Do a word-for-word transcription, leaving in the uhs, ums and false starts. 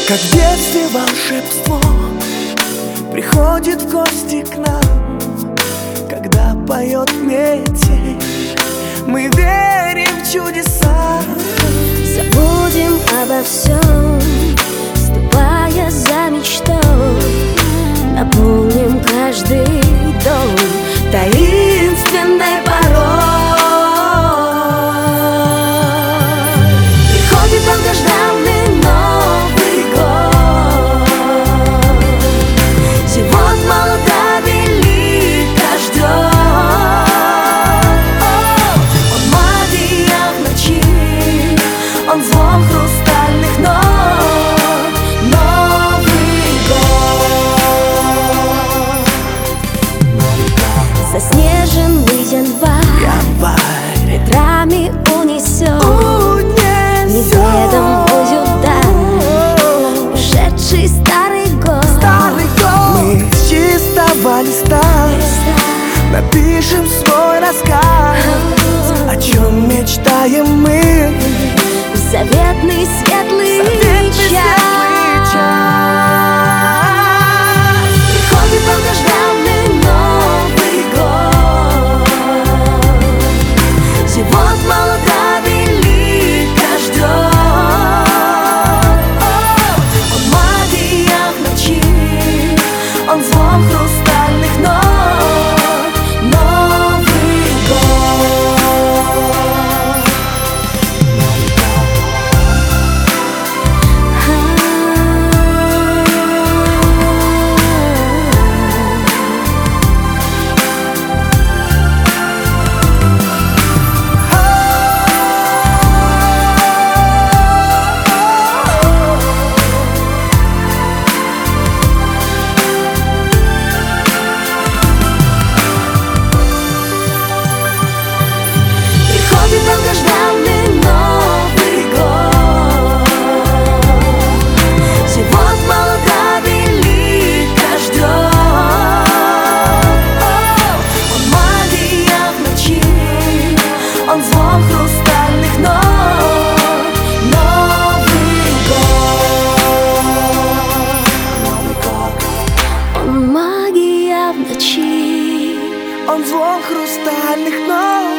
Как в детстве волшебство приходит в гости к нам, когда поет метель, мы верим в чудеса. Забудем обо всем, ступая за мечтой, наполним каждый дом таинственной порой. Приходит долгожданный Новый год, живот молода велика ждет. Он магия в ночи, он звон хрустальных нот. Новый год, заснеженный январь, Январь ветрами унесет унесет неведомую даль ушедший старый год. старый год. Мы с чистого листа напишем свой рассказ, о чем мечтаем мы. Заветный светлый Заветный светлый час. час. Приходит долгожданный Новый год, живот молода велика ждет. Он магия в ночи, он звон хрустальных нот. Новый год. Приходит долгожданный Новый год, живот молода велика ждет. Он магия в ночи, он звон хрустальных нот. Новый год, он магия в ночи, Он звон хрустальных нот.